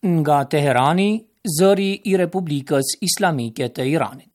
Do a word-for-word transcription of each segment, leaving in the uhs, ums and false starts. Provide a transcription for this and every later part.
Nga Teherani, zëri I Republikës Islamike të Iranit.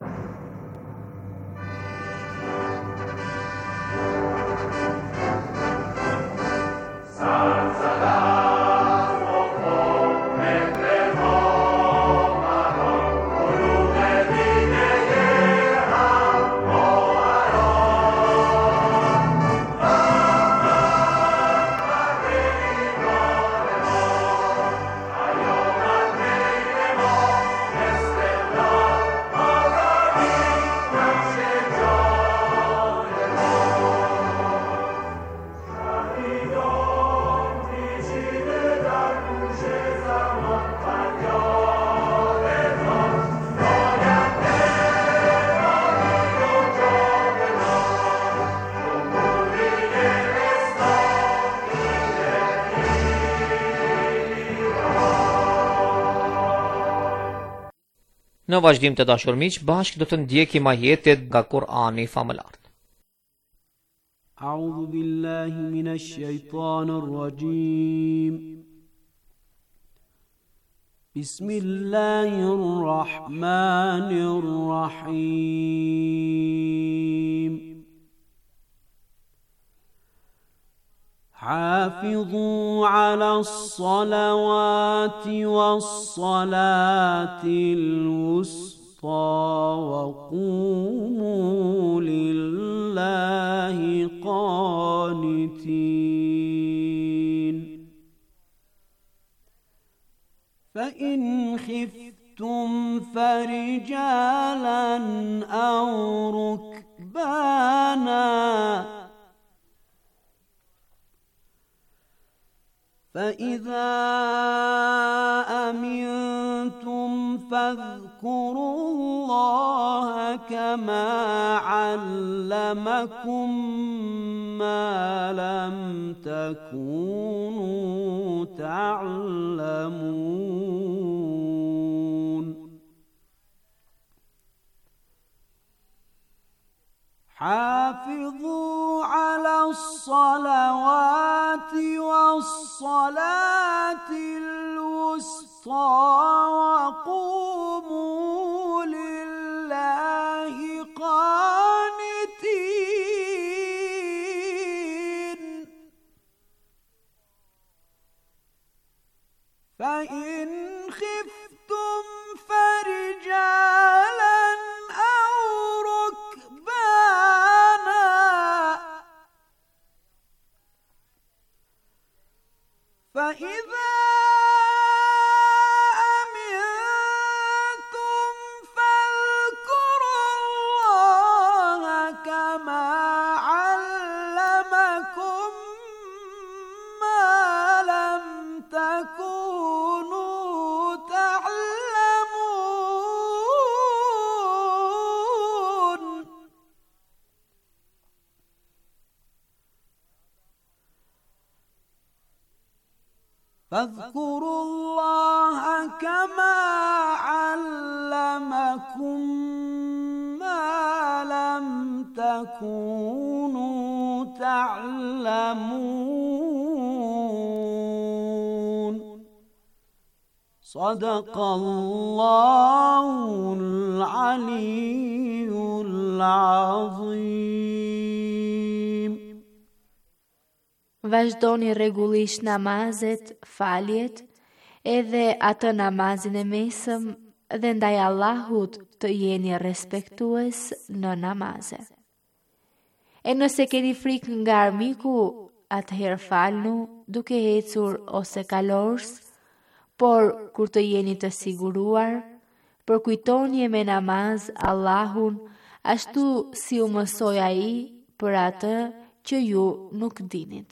Në vazhdim të dashur miq, bashkë do të ndjekim ajetet nga Kur'ani famëlar. A'udhu billahi minash shaitanir rajim. Bismillahir rahmanir rahim. حافظوا على الصلوات والصلاة الوسطى وقوموا لله قانتين فإن خفتم فرجالا أو ركبانا فإذا أمنتم فاذكروا الله كما علمكم ما لم تكونوا تعلمون حافظوا على الصلوات والصلاة الوسطى وقوموا لله قانتين فإن خفتم فرجالا أو ركبانا فإذا أمنتم فاذكروا الله كما علمكم ما لم تكونوا تعلمون فاذكروا الله كما علمكم ما لم تكونوا تعلمون صدق الله العلي العظيم. Vazhdoni rregullisht namazet, faljet, edhe atë namazin e mesëm dhe ndaj Allahut të jeni respektues në namaze. E nëse keni frikë nga armiku, atëherë falnu duke ecur ose kalors, por kur të jeni të siguruar, përkujtoni me namaz Allahun ashtu si u mësoi ai për atë që ju nuk dinit.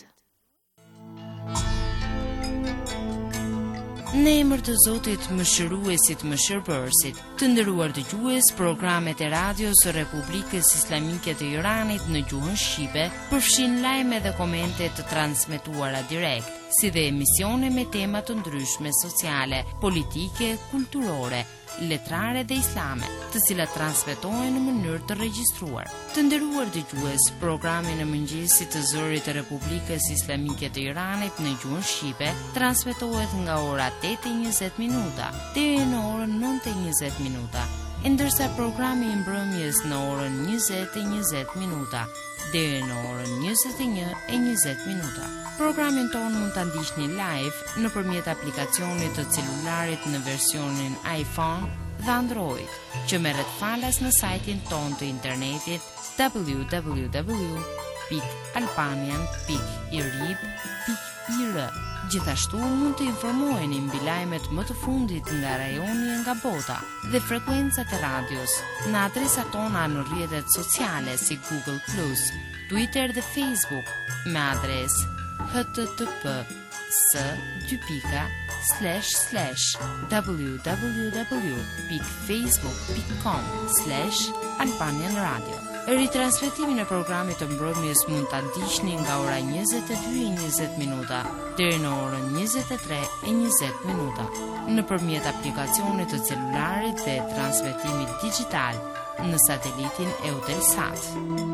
Në emër të Zotit Mëshiruesit Mëshirbërësit, të nderuar dëgjues, programet e radios së Republikës Islamike të Iranit në gjuhën shqipe përfshin lajme dhe komente të transmetuara direkt, si dhe emisione me tema të ndryshme sociale, politike, kulturore, letrare dhe islame, të cilat transmetohen në mënyrë të regjistruar. Të nderuar dëgjues, programi në mëngjesit të zërit të Republikës Islamike të Iranit në gjuhën shqipe transmetohet nga ora tetë e njëzet minuta deri në orën nëntë e njëzet minuta, e ndërsa programi i mbrëmjes në orën njëzet e njëzet minuta deri në orën njëzet e një e njëzet minuta. Programin tonë mund të ndiqni live nëpërmjet aplikacionit të celularit në versionin iPhone dhe Android, që merret falas në sajtin tonë të internetit w w w pikë albanian pikë i r i b pikë i r. Gjithashtu mund të informoheni mbi lajmet më të fundit nga rajoni e nga bota dhe frekuencat e radios në adresat tona në rrjetet sociale si Google plus, Twitter dhe Facebook me adresë h t t p s dy pika slash slash w w w pikë facebook pikë com slash albanian radio. Ritransmetimin e programit të mbrëmjes mund ta ndiqni nga ora njëzet e dy e njëzet minuta deri në orën njëzet e tre e njëzet minuta nëpërmjet aplikacionit të celularit dhe transmetimit digjital në satelitin Eutelsat.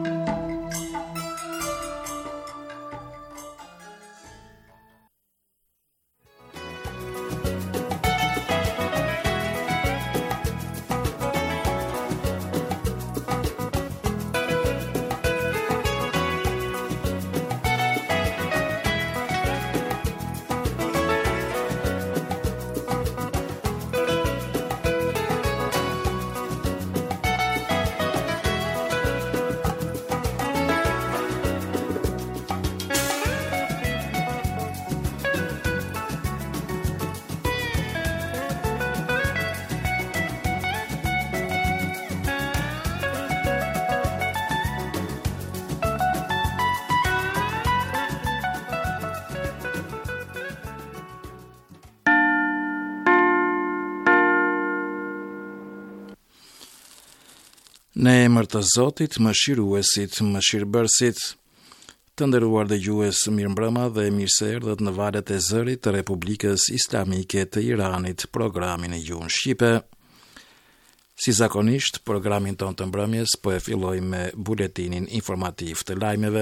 Në emër të Zotit, mëshiruesit, mëshirbërësit, të nderuar dëgjues, mirëmbrëma dhe mirëseerdhët në valët e zërit të Republikës Islamike të Iranit, programin e gjuhën shqipe. Si zakonisht, programin ton të mbrëmjes po e filloj me buletinin informativ të lajmeve.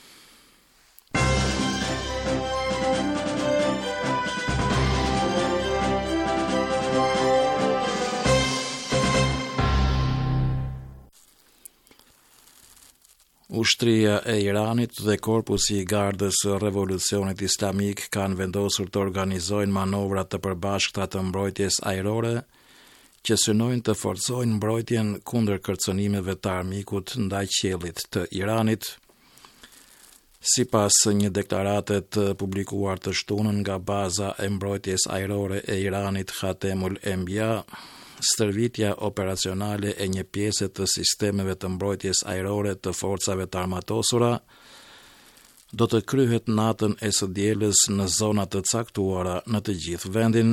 Ushtria e Iranit dhe korpusi i gardës së revolucionit islamik kanë vendosur të organizojnë manovra të përbashkëta të mbrojtjes ajrore që synojnë të forcojnë mbrojtjen kundër kërcënimeve të armikut ndaj qiellit të Iranit. Sipas një deklarate të publikuar të shtunën nga baza e mbrojtjes ajrore e Iranit Khatemul Enbiya, stërvitja operacionale e një pjese të sistemeve të mbrojtjes ajrore të forcave të armatosura do të kryhet natën e së dielës në zona të caktuara në të gjithë vendin.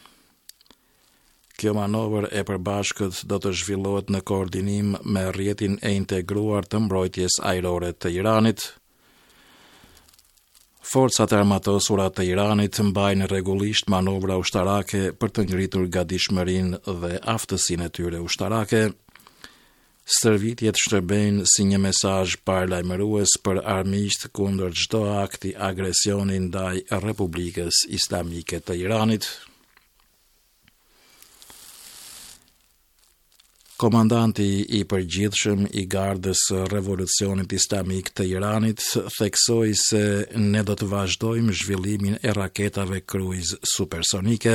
Kjo manovër e përbashkët do të zhvillohet në koordinim me rrjetin e integruar të mbrojtjes ajrore të Iranit. Forcat e armatosura të Iranit mbajnë rregullisht manovra ushtarake për të ngritur gatishmërinë dhe aftësinë e tyre ushtarake. Stërvitjet shërbejnë si një mesazh paralajmërues për armiqt kundër çdo akti agresioni ndaj Republikës Islamike të Iranit. Komandanti i përgjithshëm i gardës së revolucionit islamik të Iranit theksoi se ne do të vazhdojmë zhvillimin e raketave kruiz supersonike.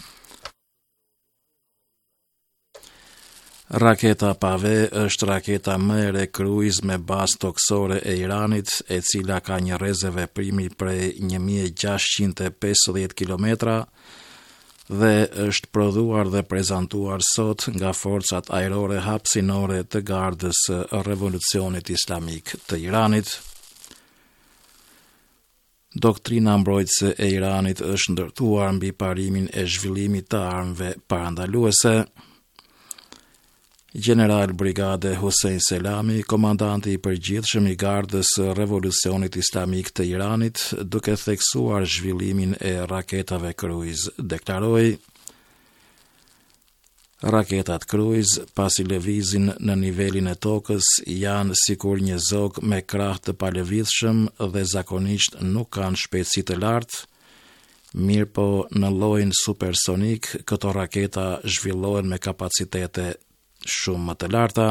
Raketa Pave është raketa më e re kruiz me bazë toksore e Iranit, e cila ka një rrezëveprimi prej një mijë e gjashtëqind e pesëdhjetë kilometra dhe është prodhuar dhe prezantuar sot nga forcat ajrore hapësinore të gardës së revolucionit islamik të Iranit. Doktrina mbrojtëse e Iranit është ndërtuar mbi parimin e zhvillimit të armëve parandaluese. General Brigade Hossein Selami, komandanti i përgjithshëm i Gardës së Revolucionit Islamik të Iranit, duke theksuar zhvillimin e raketave Cruise, deklaroi: raketat Cruise, pasi lëvizin në nivelin e tokës, janë sikur një zog me krah të palëvizshëm dhe zakonisht nuk kanë shpejtësi të lartë, mirë po në llojin supersonik, këto raketa zhvillohen me kapacitete shumë më të larta.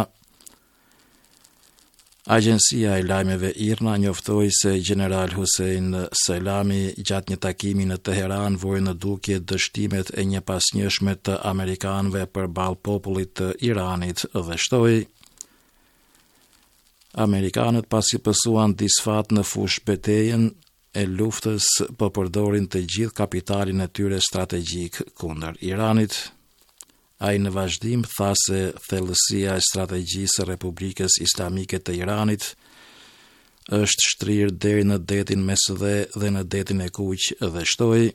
Agjencia e lajmeve IRNA njoftoi se General Hossein Selami gjatë një takimi në Teheran vuri në dukje dështimet e një pasnjëshme të amerikanëve përballë popullit të Iranit dhe shtoi: Amerikanët pasi pësuan disfat në fush betejën e luftës, po përdorin të gjithë kapitalin e tyre strategjik kundër Iranit. Ai në vazhdim tha se thellësia e strategjisë së Republikës Islamike të Iranit është shtrirë deri në detin Mesdhe dhe në detin e Kuq dhe shtoi: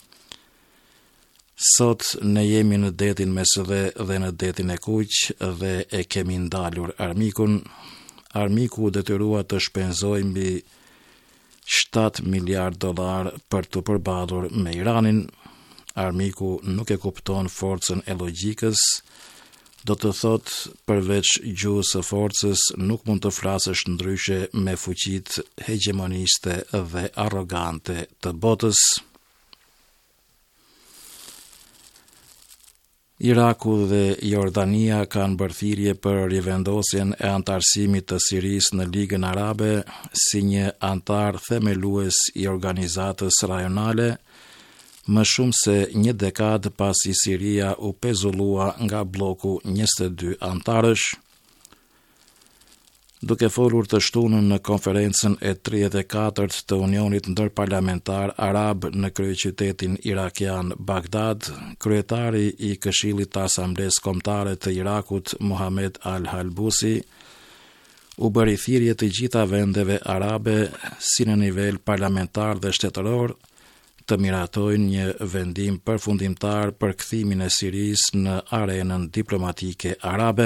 sot ne jemi në detin Mesdhe dhe në detin e Kuq dhe e kemi ndalur armikun. Armiku u detyrua të shpenzojë mbi shtat miliard dollar për të përballur me Iranin. Armiku nuk e kupton forcën e logjikës, do të thot përveç gjuhës së forcës nuk mund të flasësh ndryshe me fuqitë hegemoniste dhe arrogante të botës. Iraku dhe Jordania kanë bërthirje për rivendosjen e antarësimit të Sirisë në Ligën Arabe si një antar themelues i organizatës rajonale, më shumë se një dekadë pasi Siria u pezullua nga bloku njëzet e dy antarësh. Duke folur të shtunën në konferencën e tridhjetë e katërt të Unionit Ndërparlamentar Arab në kryeqytetin irakian Bagdad, kryetari i Këshillit të Asamblesë Kombëtare të Irakut, Mohamed Al-Halbusi, u bëri thirrje të gjitha vendeve arabe, si në nivel parlamentar dhe shtetëror, të miratojnë një vendim përfundimtar për kthimin e Sirisë në arenën diplomatike arabe.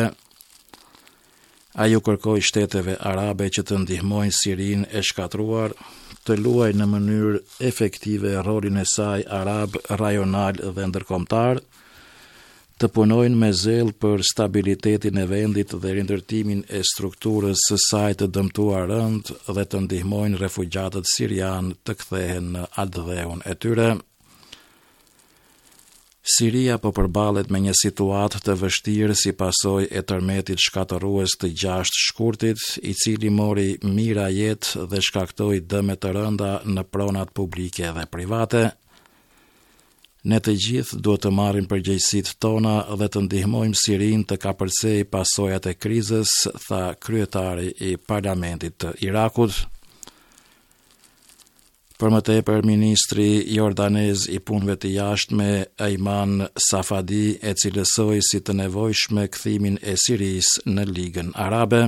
Ai u kërkoi shteteve arabe që të ndihmojnë Sirinë e shkatruar të luajë në mënyrë efektive rolin e saj arab, rajonal dhe ndërkombëtar, të punojnë me zel për stabilitetin e vendit dhe rindërtimin e strukturës së saj të dëmtuar rënd dhe të ndihmojnë refugjatët sirian të kthehen në ardhëdheun e tyre. Siria po përballet me një situatë të vështirë si pasojë e tërmetit shkatërues të gjashtë shkurtit, i cili mori mijëra jetë dhe shkaktoi dëme të rënda në pronat publike dhe private. Ne të gjithë duhet të marrim përgjegjësitë tona dhe të ndihmojmë Sirinë të kapërcejë pasojat e krizës, tha kryetari i Parlamentit të Irakut. Për më tepër, ministri jordanez i punëve të jashtme Ayman Safadi e cilësoi si të nevojshme kthimin e Sirisë në Ligën Arabe.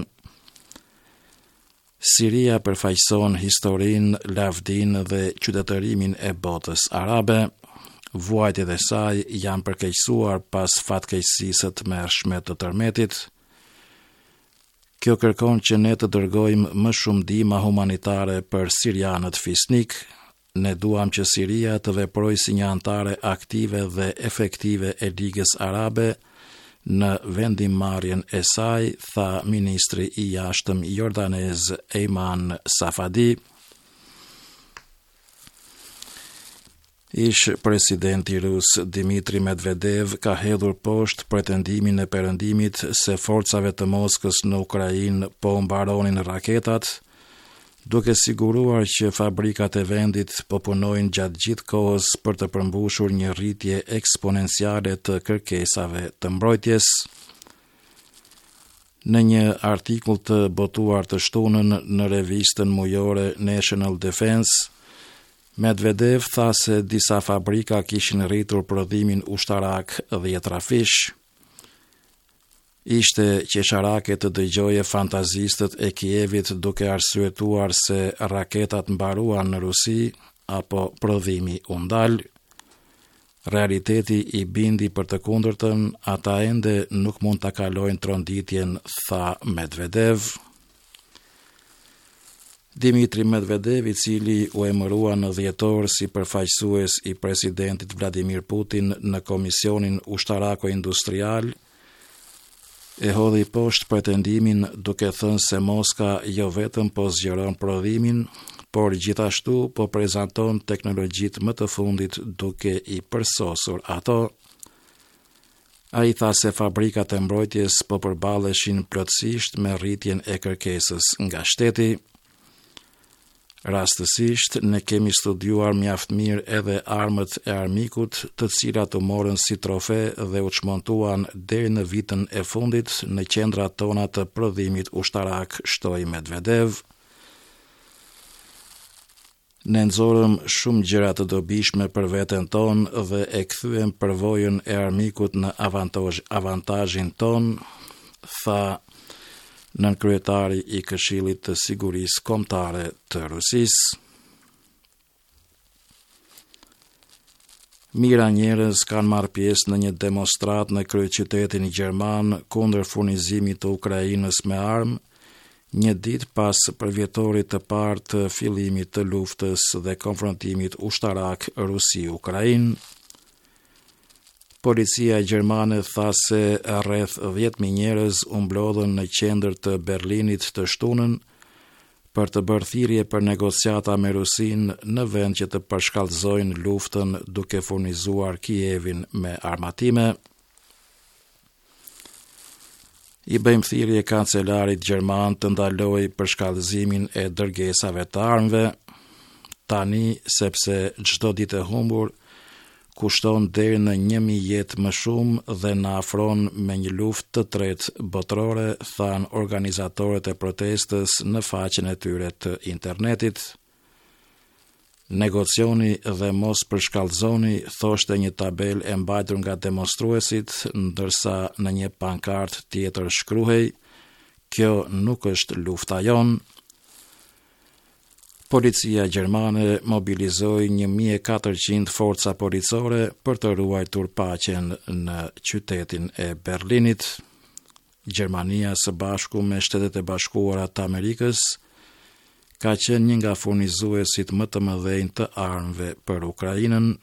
Siria përfaqëson historinë, lavdinë dhe qytetërimin e botës arabe. Vuajtjet e saj janë përkeqësuar pas fatkeqësisë të mërshme të tërmetit. Kjo kërkon që ne të dërgojmë më shumë ndihmë humanitare për sirianët fisnik. Ne duam që Siria të veprojë si një antare aktive dhe efektive e Ligës Arabe në vendimmarrjen e saj, tha ministri i jashtëm jordanez Ayman Safadi. Ish presidenti rus Dmitri Medvedev ka hedhur poshtë pretendimin e perëndimit se forcave të Moskës në Ukrainë po mbaronin raketat, duke siguruar që fabrikat e vendit po punojnë gjatë gjithë kohës për të përmbushur një rritje eksponenciale të kërkesave të mbrojtjes. Në një artikull të botuar të shtunën në revistën mujore National Defense, Medvedev tha se disa fabrika kishin rritur prodhimin ushtarak dhjetrafish. Ishte qesharake të dëgjoje fantazistët e Kievit duke arsyetuar se raketat mbaruan në Rusi apo prodhimi u ndal. realiteti i bindi për të kundërtën, ata ende nuk mund ta kalojnë tronditjen, tha Medvedev. Dimitri Medvedev, i cili u emërua në dhjetor si përfaqësues i presidentit Vladimir Putin në Komisionin Ushtarako-Industrial, e hodhi poshtë pretendimin duke thënë se Moska jo vetëm po zgjeron prodhimin, por gjithashtu po prezanton teknologjitë më të fundit duke i përsosur ato. Ai tha se fabrikat e mbrojtjes po përballeshin plotësisht me rritjen e kërkesës nga shteti. Rastësisht, ne kemi studiuar mjaft mirë edhe armët e armikut, të cilat u morën si trofe dhe u çmontuan deri në vitin e fundit në qendrat tona të prodhimit ushtarak, shtoi Medvedev. Ne nxorëm shumë gjëra të dobishme për veten tonë dhe e kthyem përvojën e armikut në avantazh, avantazhin ton, tha nënkryetari i Këshillit të Sigurisë Kombëtare të Rusisë. Mira njerëz kanë marrë pjesë në një demonstratë në kryeqytetin gjerman kundër furnizimit të Ukrainës me armë, një ditë pas përvjetorit të parë të fillimit të luftës dhe konfrontimit ushtarak Rusi-Ukrainë. Policia gjermane tha se rreth dhjetë mijë njerëz u mblodhën në qendër të Berlinit të shtunën për të bërë thirrje për negociata me Rusinë në vend që të përshkallëzojnë luftën duke furnizuar Kievin me armatime. I bëjmë thirrje kancelarit gjerman të ndalojë përshkallëzimin e dërgesave të armëve, tani sepse çdo ditë e humbur kushton deri në një mijë jetë më shumë dhe na afron me një luftë të tretë botërore, than organizatorët e protestës në faqen e tyre të internetit. Negocioni dhe mos përshkallëzoni, thoshte një tabel e mbajtur nga demonstruesit, ndërsa në një pankart tjetër shkruhej: "Kjo nuk është lufta jon." Policia gjermane mobilizoi një mijë e katërqind forca policore për të ruajtur paqen në qytetin e Berlinit. Gjermania së bashku me Shtetet e Bashkuara të Amerikës ka qenë një nga furnizuesit më të mëdhenj të armëve për Ukrainën.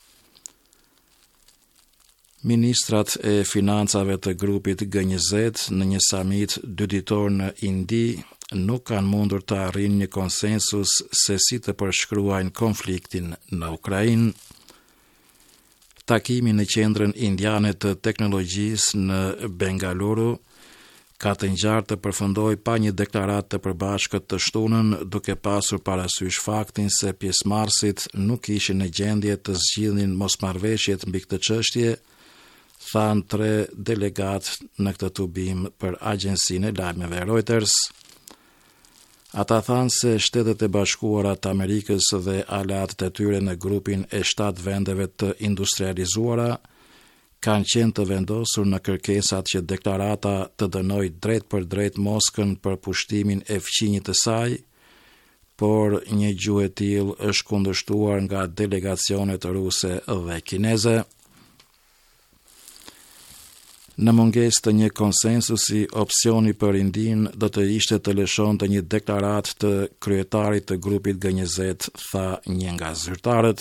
Ministrat e financave të grupit G njëzet në një samit dyditor në Indi nuk kanë mundur të arrijnë një konsensus se si të përshkruajnë konfliktin në Ukrainë. Takimi në qendrën indiane të teknologjisë në Bengaluru ka të ngjarë të përfundoi pa një deklaratë të përbashkët të shtunën, duke pasur parasysh faktin se pjesëmarrësit nuk ishin në gjendje të zgjidhnin mosmarrveshjet mbi këtë çështje, thanë tre delegat në këtë tubim për agjensinë e lajmeve Reuters. Ata thanë se Shtetet e Bashkuara të Amerikës dhe aleatët e tyre në grupin e shtatë vendeve të industrializuara kanë qenë të vendosur në kërkesat që deklarata të dënoj drejt për drejt Moskën për pushtimin e fqinjit të saj, por një gjuhë e tillë është kundërshtuar nga delegacionet ruse dhe kineze. Në mungesë të një konsensusi, opsioni për Indinë do të ishte të lëshonte një deklaratë të kryetarit të grupit G njëzet, tha një nga zyrtarët.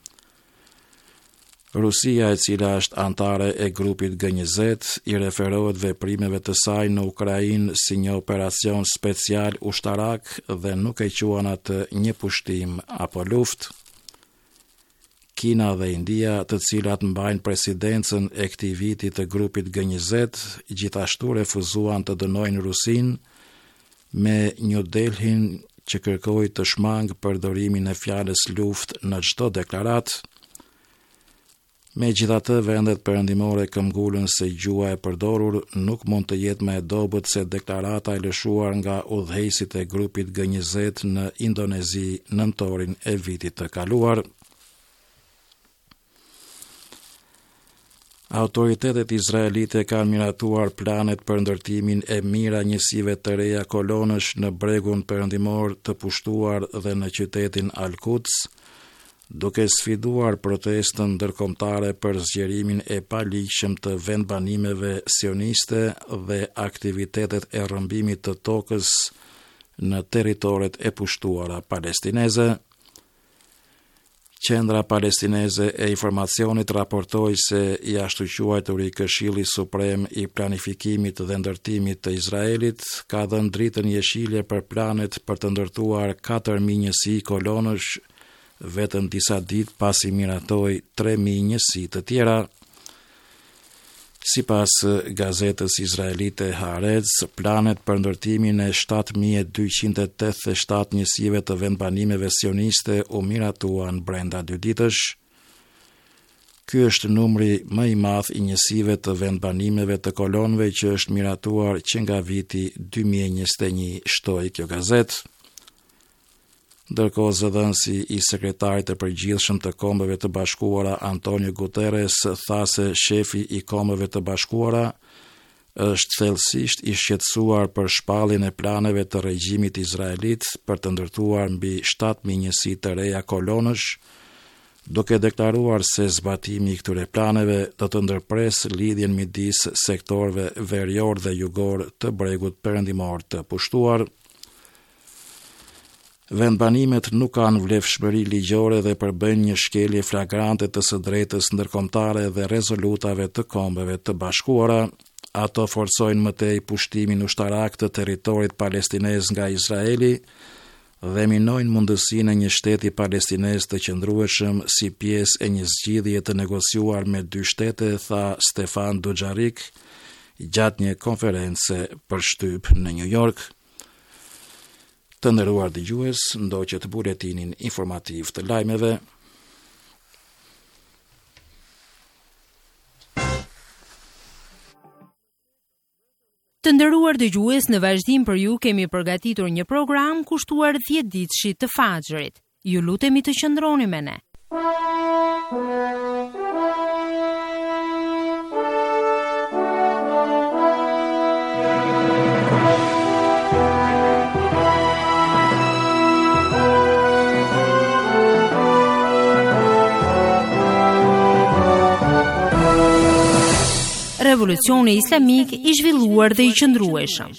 Rusia, e cila është antare e grupit G njëzet, i referohet veprimeve të saj në Ukrainë si një operacion special ushtarak dhe nuk e quan atë një pushtim apo luftë. Kina dhe India, të cilat mbajnë presidencën e këtij viti të grupit G njëzet, gjithashtu refuzuan të dënojnë Rusinë, me New Delhin që kërkoi të shmangë përdorimin e fjalës luftë në çdo deklaratë. Megjithatë, vendet perëndimore këmbgulën se gjuha e përdorur nuk mund të jetë më e dobët se deklarata e lëshuar nga udhëheqësit e grupit G njëzet në Indonezi nëntorin e vitit të kaluar. Autoritetet izraelite kanë miratuar planet për ndërtimin e mira njësive të reja kolonësh në bregun perëndimor të pushtuar dhe në qytetin Al-Quds, duke sfiduar protestën ndërkombëtare për zgjerimin e paligjshëm të vendbanimeve sioniste dhe aktivitetet e rrëmbimit të tokës në territoret e pushtuara palestineze. Qendra palestineze e informacionit raportoi se i ashtuquajturi Këshilli Suprem i Planifikimit dhe Ndërtimit të Izraelit ka dhënë dritën jeshile për planet për të ndërtuar katër mijë njësi kolonësh vetëm disa ditë pasi miratoi tre mijë njësi të tjera. Sipas gazetës izraelite Haaretz, planet për ndërtimin e shtatë mijë e dyqind e tetëdhjetë e shtatë njësive të vendbanimeve sioniste u miratuan brenda dy ditësh. Ky është numri më i madh i njësive të vendbanimeve të kolonëve që është miratuar që nga viti dy mijë e njëzet e një, shtoi kjo gazetë. Ndërkohë zëdhënësi i sekretarit të përgjithshëm të Kombeve të Bashkuara Antonio Guterres tha se shefi i Kombeve të Bashkuara është thellësisht i shqetësuar për shpalljen e planeve të regjimit izraelit për të ndërtuar mbi shtatë mijë njësi të reja kolonësh, duke deklaruar se zbatimi i këtyre planeve do të ndërpres lidhjen midis sektorëve verior dhe jugor të bregut perëndimor të pushtuar. Vendbanimet nuk kanë vlefshmëri ligjore dhe përbëjnë një shkelje flagrante të së drejtës ndërkombëtare dhe rezolutave të Kombeve të Bashkuara. Ato forcojnë mëtej pushtimin ushtarak të territorit palestinez nga Izraeli dhe minojnë mundësinë e një shteti palestinez të qëndrueshëm si pjesë e një zgjidhje të negociuar me dy shtete, tha Stefan Dujarric gjatë një konference për shtyp në New York. Të nderuar dëgjues, ndoqët buletinin informativ të lajmeve. Të nderuar dëgjues, në vazhdim për ju kemi përgatitur një program kushtuar dhjetë ditëshit të Fajrit. Ju lutemi të qëndroni me ne. Revolucioni islamik i zhvilluar dhe i qëndrueshëm.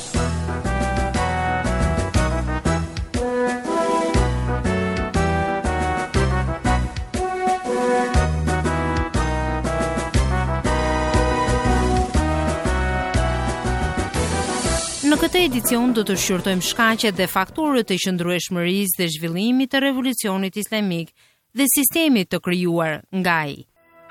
Në këtë edicion do të shqyrtojmë shkaqet dhe faktorët e qëndrueshmërisë dhe zhvillimit të revolucionit islamik dhe sistemit të krijuar nga ai.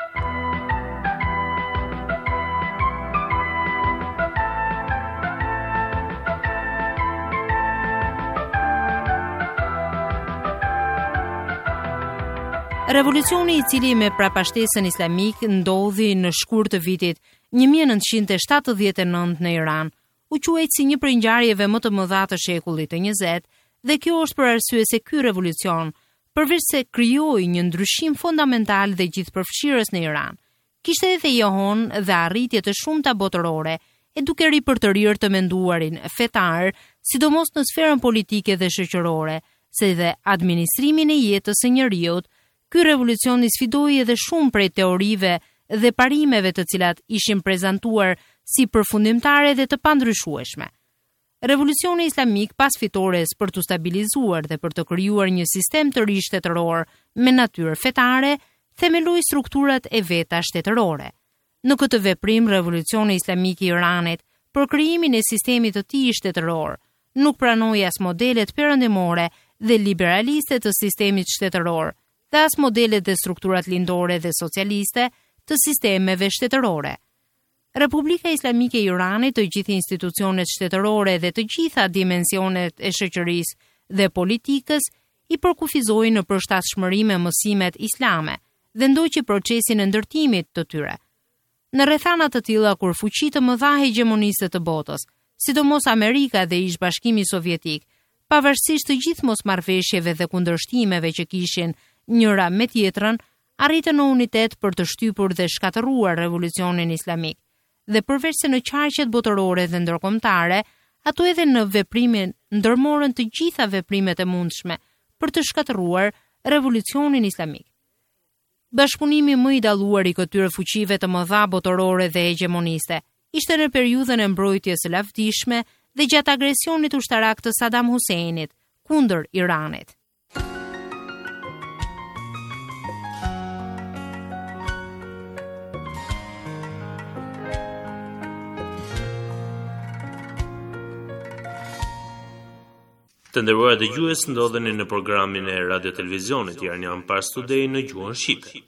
Revolucioni i cili me prapashtesën islamik ndodhi në shkurt të vitit një mijë e nëntëqind e shtatëdhjetë e nëntë në Iran, u quajt si një prej ngjarjeve më të mëdha të shekullit të njëzet, dhe kjo është për arsye se ky revolucion, përveç se krijoi një ndryshim fundamental dhe gjithëpërfshirës në Iran, kishte edhe johon dhe arritje të shumta botërore, e duke ripërtërir të menduarin fetar, sidomos në sferën politike dhe shoqërore, se dhe administrimin e jetës së njerëzit. Ky revolucion i sfidoi edhe shumë prej teorive dhe parimeve të cilat ishin prezantuar si përfundimtare dhe të pandryshueshme. Revolucioni islamik pas fitores për të stabilizuar dhe për të krijuar një sistem të ri shtetëror me natyrë fetare, themeloi strukturat e veta shtetërore. Në këtë veprim, revolucioni islamik i Iranit për krijimin e sistemit të tij shtetëror nuk pranoi as modelet perëndimore dhe liberaliste të sistemit shtetëror, dhe as modelet dhe strukturat lindore dhe socialiste të sistemeve shtetërore. Republika Islamike e Iranit, të gjithë institucionet shtetërore dhe të gjitha dimensionet e shoqërisë dhe politikës i përkufizoi në përshtatshmëri me mësimet islame dhe ndoqi procesin e ndërtimit të tyre. Në rrethana të tilla kur fuqi të mëdha hegemoniste të botës, sidomos Amerika dhe Ish-Bashkimi Sovjetik, pavarësisht të gjithë mosmarrveshjeve dhe kundërshtimeve që kishin njëra me tjetrën, arritën në unitet për të shtypur dhe shkatëruar revolucionin islamik. Dhe përveç se në qarqet botërore dhe ndërkombëtare, ato edhe në veprimin ndërmorën të gjitha veprimet e mundshme për të shkatëruar revolucionin islamik. Bashkëpunimi më i dalluar i këtyre fuqive të mëdha botërore dhe hegemoniste ishte në periudhën e mbrojtjes së lavdishme dhe gjatë agresionit ushtarak të Saddam Huseinit kundër Iranit. Të nderuar dëgjues, ndodheni në programin e Radio Televizionit Iranian Pars Today në gjuhën shqipe.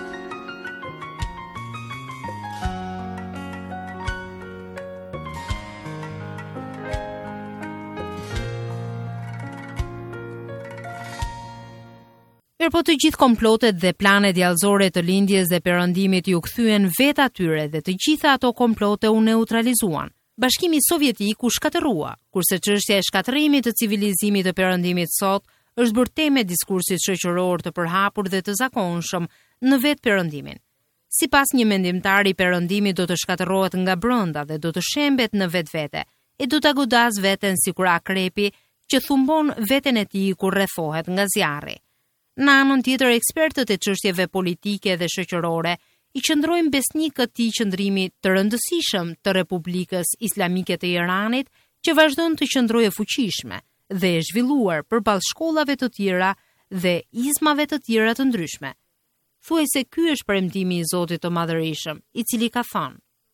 Mirë po të gjithë komplotet dhe planet djallëzore të lindjes dhe perëndimit ju kthyen vetë atyre dhe të gjitha ato komplote u neutralizuan. Bashkimi Sovjetik u shkatërrua, kurse çështja e shkatërimit të civilizimit të perëndimit sot është bërë temë e diskursit shoqëror të përhapur dhe të zakonshëm në vetë perëndimin. Sipas një mendimtari, perëndimi do të shkatërrohet nga brenda dhe do të shembet në vetvete, e do ta godas veten sikur akrepi që thumbon veten e tij kur rrethohet nga zjarri. Në anën tjetër, ekspertët e çështjeve politike dhe shoqërore i qëndrojnë besnik këtij qëndrimi të rëndësishëm të Republikës Islamike të Iranit, që vazhdon të qëndrojë fuqishme dhe e zhvilluar përballë shkollave të tjera dhe izmave të tjera të ndryshme. Thuajse ky është premtimi i Zotit të Madhërisëm, i cili ka thënë: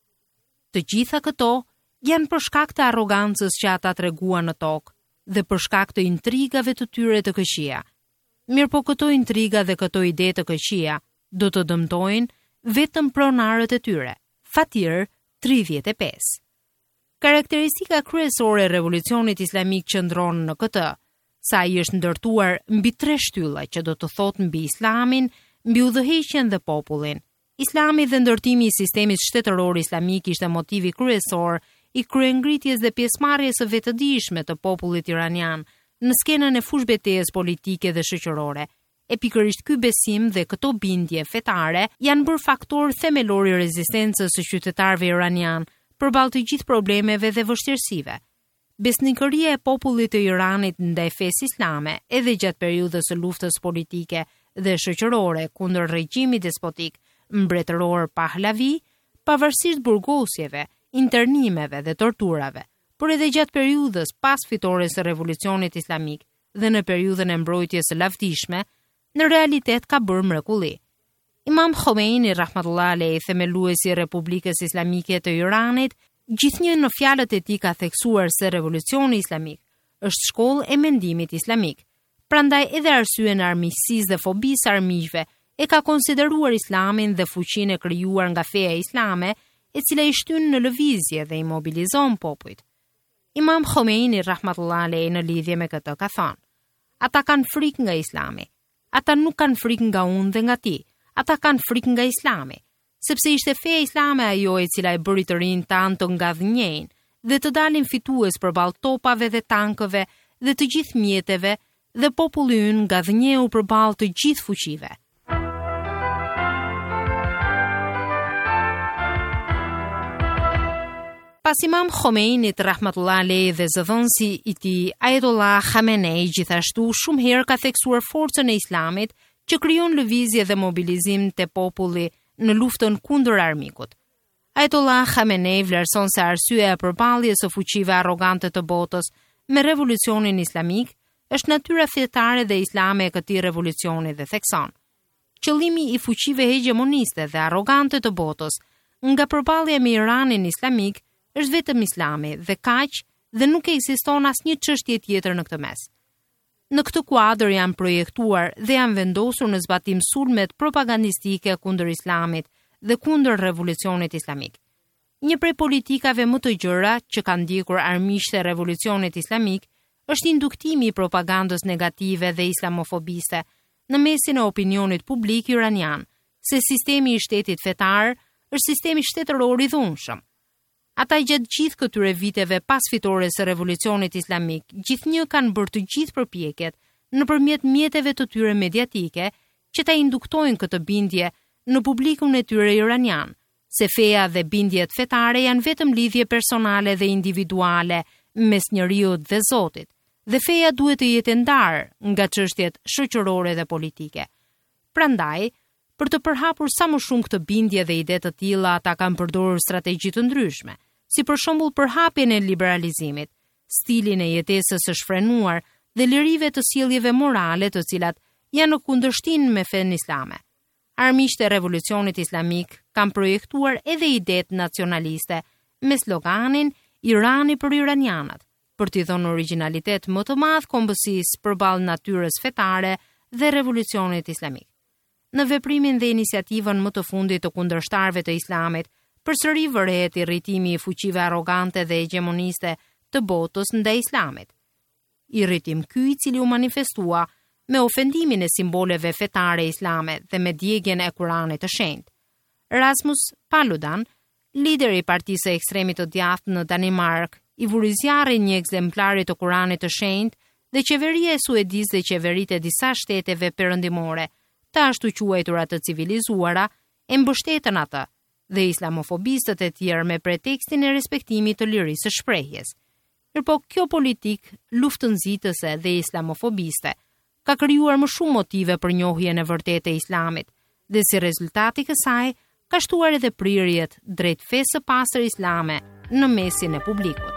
"Të gjitha këto janë për shkak të arrogancës që ata treguan në tokë dhe për shkak të intrigave të tyre të këqija. Mirë po këto intriga dhe këto ide të këqija do të dëmtojnë vetëm pronarët e tyre." Fatir tridhjetë e pesë. Karakteristika kryesore e revolucionit islamik qëndron në këtë, sa ai është ndërtuar mbi tre shtylla, që do të thotë mbi islamin, mbi udhëheqjen dhe popullin. Islami dhe ndërtimi i sistemit shtetëror islamik ishte motivi kryesor i kryengritjes dhe pjesëmarrjes së vetëdijshme të popullit iranian në skenën e fushbetejës politike dhe shoqërore. E pikërisht ky besim dhe këto bindje fetare janë bërë faktor themelor i rezistencës së qytetarëve iranian përballë të gjithë problemeve dhe vështirësive. Besnikëria e popullit të Iranit ndaj fesë islame, edhe gjatë periudhës së luftës politike dhe shoqërore kundër regjimit despotik mbretëror Pahlavi, pavarësisht burgosjeve, internimeve dhe torturave, por edhe gjatë periudhës pas fitores së revolucionit islamik dhe në periudhën e mbrojtjes së lavdishme, në realitet ka bërë mrekulli. Imam Khomeini rahmatullah alejhi, themeluesi i Republikës Islamike të Iranit, gjithnjë në fjalët e tij ka theksuar se revolucioni islamik është shkollë e mendimit islamik. Prandaj edhe arsye në armiqësisë dhe fobisë armiqve e ka konsideruar islamin dhe fuqinë e krijuar nga feja islame, e cila i shtyn në lëvizje dhe i mobilizon popujt. Imam Khomeini rahmatullah alejhi në lidhje me këtë ka thënë: "Ata kanë frikë nga islami. Ata nuk kanë frikë nga unë dhe nga ti, ata kanë frikë nga islami, sepse ishte feja islame ajo e cila e bëri të rinj tanë të ngadhnjejnë dhe të dalin fitues përballë topave dhe tankëve dhe të gjithë mjeteve, dhe populli ynë ngadhnjeu përballë të gjithë fuqive." Pas Imam Khomeinit rahmatullah alejhi dhe zëdhënësi i tij Ayatollah Khamenei gjithashtu shumë herë ka theksuar forcën e islamit që krijon lëvizje dhe mobilizim te populli në luftën kundër armikut. Ayatollah Khamenei vlerëson se arsyeja e përballjes së fuqive arrogante të botës me revolucionin islamik është natyra fetare dhe islame e këtij revolucioni dhe thekson: qëllimi i fuqive hegemoniste dhe arrogante të botës nga përballja me Iranin islamik është vetëm islami dhe kaq, dhe nuk ekziston asnjë çështje tjetër në këtë mes. Në këtë kuadër janë projektuar dhe janë vendosur në zbatim sulmet propagandistike kundër islamit dhe kundër revolucionit islamik. Një prej politikave më të gjëra që kanë ndjekur armiqtë e revolucionit islamik është induktimi i propagandës negative dhe islamofobiste në mesin e opinionit publik iranian, se sistemi i shtetit fetar është sistemi shtetëror i dhunshëm. Ata gjatë gjithë këtyre viteve pas fitores së revolucionit islamik, gjithnjë kanë bërë të gjithë përpjekjet nëpërmjet mjeteve të tyre mediatike që ta induktojnë këtë bindje në publikun e tyre iranian, se feja dhe bindjet fetare janë vetëm lidhje personale dhe individuale mes njeriut dhe Zotit, dhe feja duhet të jetë ndarë nga çështjet shoqërore dhe politike. Prandaj, për të përhapur sa më shumë këtë bindje dhe ide të tilla, ata kanë përdorur strategji të ndryshme, si për shembull përhapjen e liberalizimit, stilin e jetesës së shfrenuar dhe lirive të sjelljeve morale të cilat janë në kundërshtim me fenë islame. Armiqtë e revolucionit islamik kanë projektuar edhe idetë nacionaliste me sloganin Irani për iranianët, për t'i dhënë origjinalitet më të madh kombësisë përballë natyrës fetare dhe revolucionit islamik. Në veprimin dhe iniciativën më të fundit të kundërshtarëve të islamit, përsëri vërehet irritimi i fuqive arrogante dhe hegemoniste të botës ndaj islamit. Irritim ky i cili u manifestua me ofendimin e simboleve fetare islame dhe me djegjen e Kuranit të shenjtë. Rasmus Paludan, lideri i partisë së ekstremit të djathtë në Danimark, i vuri zjarrin një ekzemplari të Kuranit të shenjtë dhe qeveria e Suedisë dhe qeveritë e disa shteteve perëndimore, të ashtu quajtura të civilizuara, e mbështetën atë dhe islamofobistët e tjerë me pretekstin e respektimit të lirisë së shprehjes. Mirpo kjo politikë luftënzitëse dhe islamofobiste ka krijuar më shumë motive për njohjen e vërtetë e islamit dhe si rezultat i kësaj ka shtuar edhe prirjet drejt fesë së pastër islame në mesin e publikut.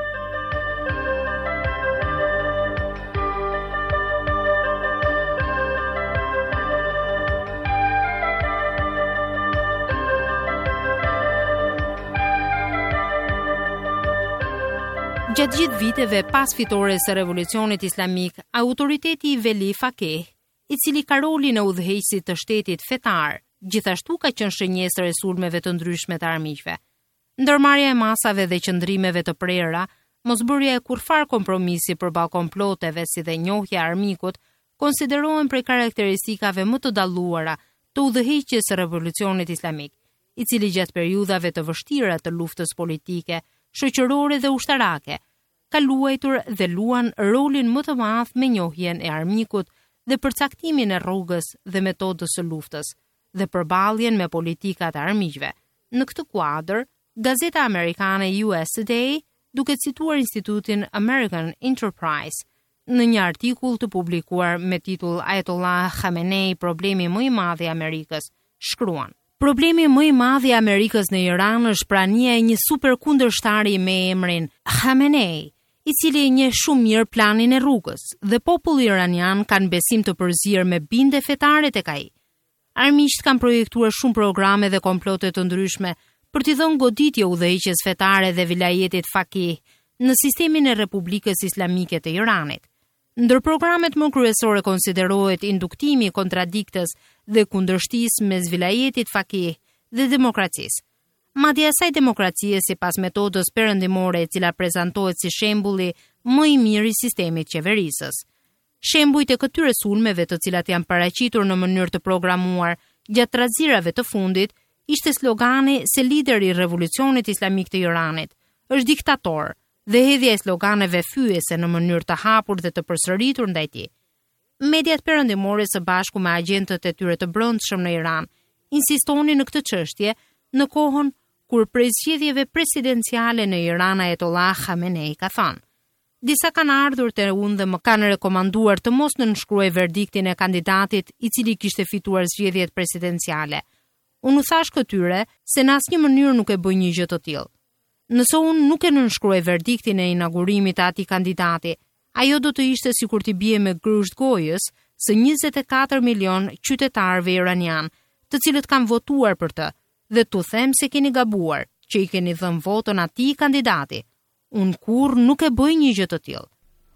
Gjatë gjithë viteve pas fitores së revolucionit islamik, autoriteti i Veli Fakih, i cili ka rolin e udhëheqësit të shtetit fetar, gjithashtu ka qenë shënjesër e sulmeve të ndryshme të armiqve. Ndërmarrja e masave dhe qëndrimeve të prera, mosbërja e kurfar kompromisi përballë komploteve si dhe njohja e armikut, konsiderohen prej karakteristikave më të dalluara të udhëheqjes së revolucionit islamik, i cili gjatë periudhave të vështira të luftës politike, shoqërore dhe ushtarake, ka luajtur dhe luan rolin më të madh me njohjen e armikut dhe përcaktimin e rrugës dhe metodës së luftës dhe përballjen me politikat e armiqve. Në këtë kuadër, gazeta amerikane U S Today, duke cituar institutin American Enterprise, në një artikull të publikuar me titull Ayatollah Khamenei, problemi më i madh i Amerikës, shkruan: Problemi më i madh i Amerikës në Iran është prania e një super kundërshtari me emrin Khamenei, i cili e njeh shumë mirë planin e rrugës, dhe populli iranian kanë besim të përzierë me bindje fetare tek ai. Armiqtë kanë projektuar shumë programe dhe komplote të ndryshme për t'i dhënë goditje udhëheqjes fetare dhe vilajetit Fakih në sistemin e Republikës Islamike të Iranit. Ndër programet më kryesore konsiderohet induktimi i kontradiktës dhe kundërshtisë mes vilajetit Fakih dhe demokracisë. Madje asaj demokracie sipas metodës perëndimore e cila prezantohet si shembulli më i mirë i sistemit qeverisës. Shembujt e këtyre sulmeve të cilat janë paraqitur në mënyrë të programuar gjatë razirave të fundit ishte slogani se lideri i revolucionit islamik të Iranit është diktator dhe hedhja e sloganeve fyese në mënyrë të hapur dhe të përsëritur ndaj tij. Mediat perëndimore së bashku me agjentët e tyre të brendshëm në Iran insistonin në këtë çështje në kohën kur prej zgjedhjeve presidenciale në Iran Ayatollah Khamenei ka thënë: Disa kanë ardhur te unë dhe më kanë rekomanduar të mos nënshkruaj verdiktin e kandidatit i cili kishte fituar zgjedhjet presidenciale. Unë u thash këtyre se në asnjë mënyrë nuk e bëj një gjë të tillë. Nëse unë nuk e nënshkruaj verdiktin e inaugurimit të atij kandidati, ajo do të ishte sikur t'i bie me grusht gojës së njëzet e katër milion qytetarëve iranian, të cilët kanë votuar për të, dhe t'u them se keni gabuar, që i keni dhënë votën atij kandidati. Unë kur nuk e bëj një gjë të tillë.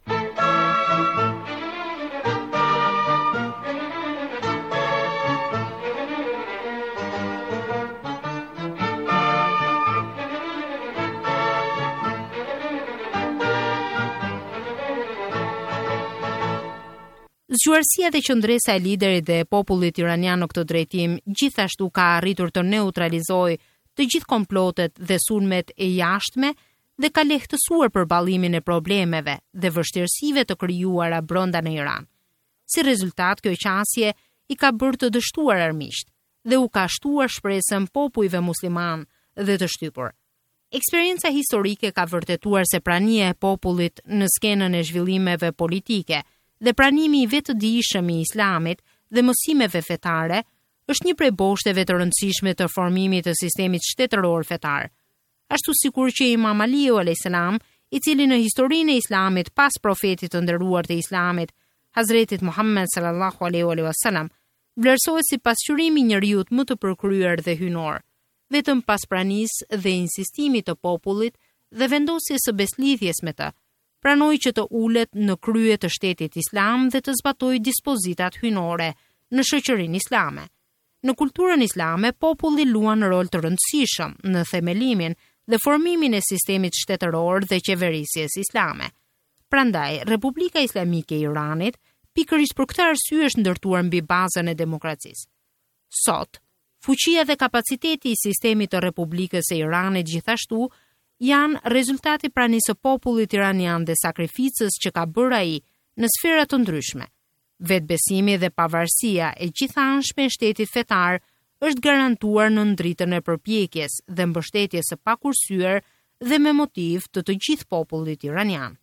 Zgjuarësia dhe qëndresa e liderit dhe e popullit iranian në këtë drejtim gjithashtu ka arritur të neutralizojë të gjithë komplotet dhe sulmet e jashtme dhe ka lehtësuar përballimin e problemeve dhe vështirësive të krijuara brenda në Iran. Si rezultat, kjo qasje i ka bërë të dështuar armiqt dhe u ka shtuar shpresën popujve musliman dhe të shtypur. Eksperienca historike ka vërtetuar se prania e popullit në skenën e zhvillimeve politike dhe pranimi i vetëdijshëm i Islamit dhe mësimeve fetare është një prej boshteve të rëndësishme të formimit të sistemit shtetëror fetar. Ashtu sikur që Imam Aliu alayhis salam, i cili në historinë e Islamit pas profetit të nderuar të Islamit, Hazretit Muhammed sallallahu alaihi wasallam, vlerësohet si pasqyrimi i njeriut më të përkryer dhe hynor, vetëm pas pranisë dhe insistimit të popullit dhe vendosjes së beslidhjes me të, pranoi që të ulet në krye të shtetit islam dhe të zbatojë dispozitat hynore në shoqërinë islame. Në kulturën islame, populli luan rol të rëndësishëm në themelimin dhe formimin e sistemit shtetëror dhe qeverisjes islame. Prandaj, Republika Islamike e Iranit pikërisht për këtë arsye është ndërtuar mbi bazën e demokracisë. Sot, fuqia dhe kapaciteti i sistemit të Republikës e Iranit gjithashtu janë rezultati pranisë së popullit iranian dhe sakrificës që ka bërë ai në sfera të ndryshme. Vetbesimi dhe pavarësia e gjithanshme e shtetit fetar është garantuar në dritën e përpjekjes dhe mbështetjes së pakursyer dhe me motiv të të gjithë popullit iranian.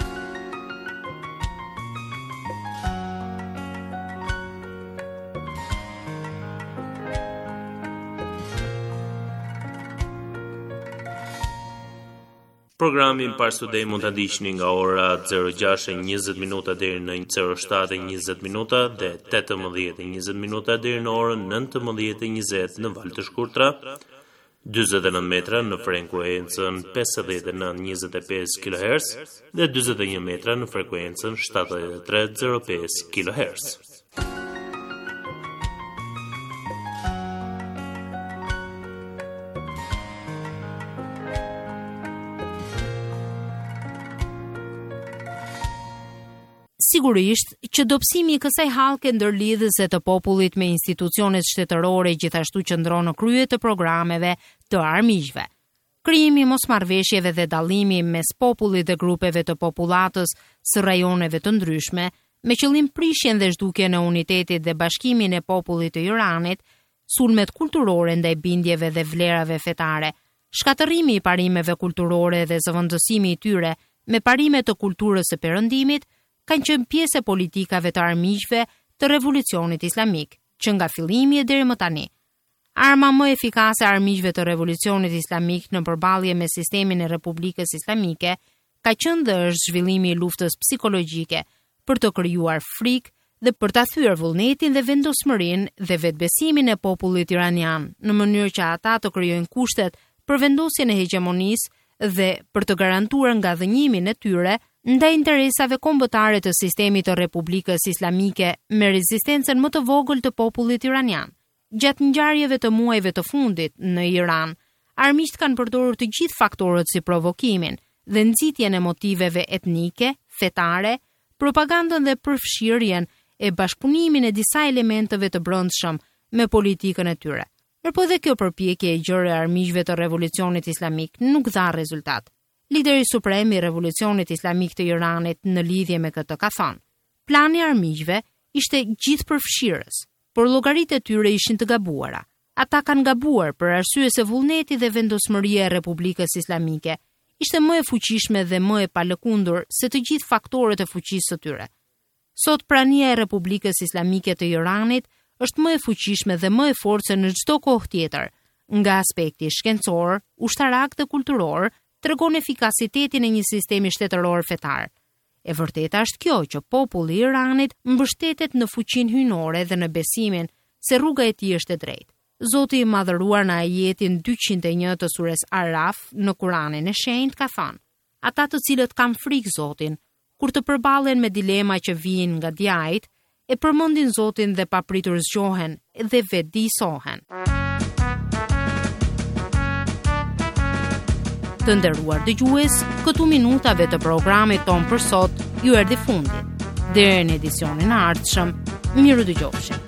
Programin Pars Today mund ta ndiqni nga ora zero gjashtë e njëzet minuta deri në zero shtatë e njëzet minuta dhe tetëmbëdhjetë e njëzet minuta deri në orën nëntëmbëdhjetë e njëzet në valë të shkurtra, dyzet e nëntë metra në frekuencën pesëdhjetë e nëntë njëzet e pesë kilohertz dhe dyzet e një metra në frekuencën shtatëdhjetë e tre zero pesë kilohertz. Sigurisht që dobësimi i kësaj hallke ndërlidhëse të popullit me institucionet shtetërore gjithashtu qëndron në krye të programeve të armiqve. Krijimi i mosmarrveshjeve dhe dallimi mes popullit dhe grupeve të popullatës së rajoneve të ndryshme, me qëllim prishjen dhe zhdukjen e unitetit dhe bashkimin e popullit të Iranit, sulmet kulturore ndaj bindjeve dhe vlerave fetare, shkatërrimi i parimeve kulturore dhe zëvendësimi i tyre me parime të kulturës së Perëndimit kanë qenë pjesë e politikave të armiqve të revolucionit islamik, që nga fillimi e deri më tani. Arma më efikase e armiqve të revolucionit islamik në përballje me sistemin e Republikës Islamike ka qenë dhe është zhvillimi i luftës psikologjike për të krijuar frikë dhe për ta thyer vullnetin dhe vendosmërinë dhe vetbesimin e popullit iranian, në mënyrë që ata të krijojnë kushtet për vendosjen e hegemonisë dhe për të garantuar ngadhënjimin e tyre ndaj interesave kombëtare të sistemit të Republikës Islamike me rezistencën më të vogël të popullit iranian. Gjatë ngjarjeve të muajve të fundit në Iran, armiqt kanë përdorur të gjithë faktorët si provokimin dhe nxitjen e motiveve etnike, fetare, propagandën dhe përfshirjen e bashkëpunimin e disa elementeve të brendshëm me politikën e tyre. Mirpo dhe kjo përpjekje e gjerë e armiqve të revolucionit islamik nuk dha rezultat. Lideri suprem i revolucionit islamik të Iranit në lidhje me këtë ka thënë: plani i armiqve ishte gjithëpërfshirës, por llogaritë e tyre ishin të gabuara. Ata kanë gabuar për arsye se vullneti dhe vendosmëria e Republikës Islamike ishte më e fuqishme dhe më e palëkundur se të gjithë faktorët e fuqisë së tyre. Sot prania e Republikës Islamike të Iranit është më e fuqishme dhe më e fortë se në çdo kohë tjetër, nga aspekti shkencor, ushtarak dhe kulturor, tregon efikasitetin e një sistemi shtetëror fetar. E vërteta është kjo që populli i Iranit mbështetet në fuqinë hyjnore dhe në besimin se rruga e tij është e drejtë. Zoti i madhëruar në ajetin dyqind e një të sures Araf në Kuranin e Shenjtë ka thënë: ata të cilët kanë frikë Zotin, kur të përballen me dilema që vijnë nga djajt, e përmendin Zotin dhe papritur zgjohen dhe vetëdijsohen. Të nderuar dëgjues, këtu minutave të programit ton për sot ju erdhi fundi. Deri në edicionin e ardhshëm, miru dëgjofshim.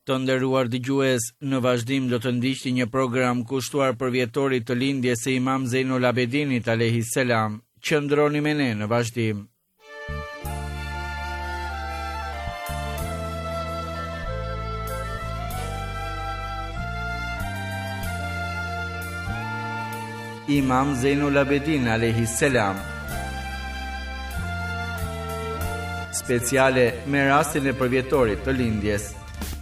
Të nderuar dëgjues, në vazhdim do të ndiqni një program kushtuar për vjetorit të lindjes së Imam Zejnul Abedinit alayhis salam. Qëndroni me ne në vazhdim. Imam Zejnul Abedin alayhis salam. Speciale me rastin e përvjetorit të lindjes.